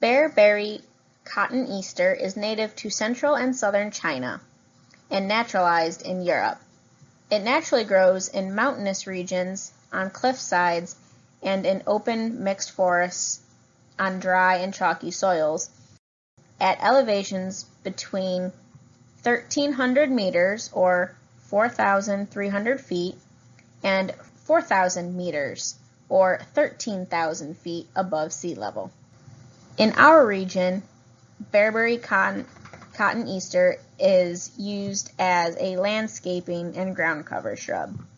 Bearberry cotton Easter is native to central and southern China and naturalized in Europe. It naturally grows in mountainous regions, on cliff sides, and in open mixed forests on dry and chalky soils at elevations between 1,300 meters or 4,300 feet and 4,000 meters or 13,000 feet above sea level. In our region, Bearberry cotton Easter is used as a landscaping and ground cover shrub.